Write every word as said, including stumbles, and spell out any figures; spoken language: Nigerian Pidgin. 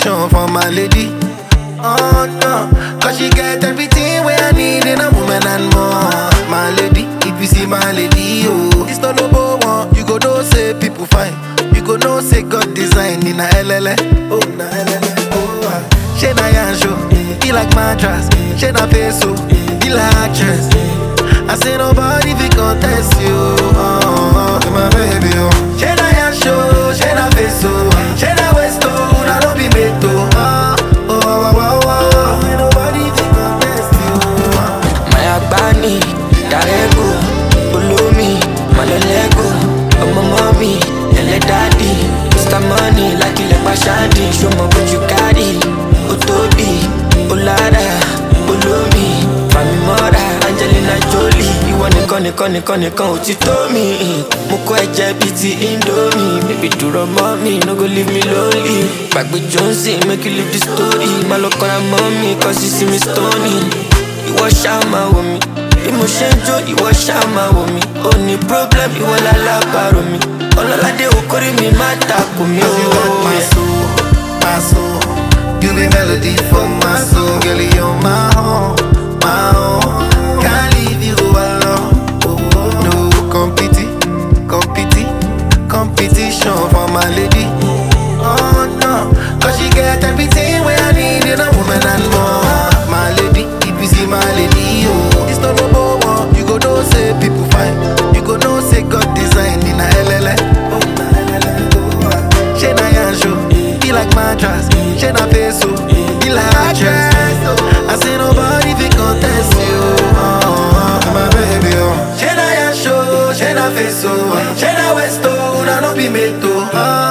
competition for my lady. Oh no, cause she get everything where I need in a woman and more. My lady, if you see my lady, oh, it's not no one. You go know say people fine. You go know say God design in a L L. Oh, na L L. Oh, ah. She na yansho, he like mattress. She na peso, he like actress. I say nobody fi contest you. Oh, oh, oh, my baby, oh. She na yansho, she na peso, she na westo, na no be meto. Oh, oh, oh, oh, oh. Ain't nobody fi contest you. My Agbani, Darego, Ulumi, Malolego, Omo mommy, Ele daddy, Mister Money, like you like Bashandi. Show me what you carry, Otobi, Olada, Ulumi, Fami Mora, Angelina Jolie. You want to con con con con to tell me. Moko eje biti Indomie. Baby duro mommy, no go leave me lonely. Back with Jonesy, make you live the story. My look on a mommy, cause you see me stony. You wash out my woman. Emotion joy, you wash out my woman. Only problem, you all alabaro me. All I do, okori me mata kumi. Cause you got my soul, my soul. You be melody for my soul. Girl, you're my home, my home. Can't leave you alone. No competi, competi, competition for my lady. Oh no, cause she get everything where I need in a woman and more. My lady, if you see my lady, oh, it's not no one. You go know say people fine. You go know say God design in a L L. Oh, na L L. Oh, ah. She na yansho, he like mattress. She na peso, he like actress. I say nobody fi contest you. Oh, oh, my baby, oh. She na yansho, she na peso, she na westo, na no be meto. Oh,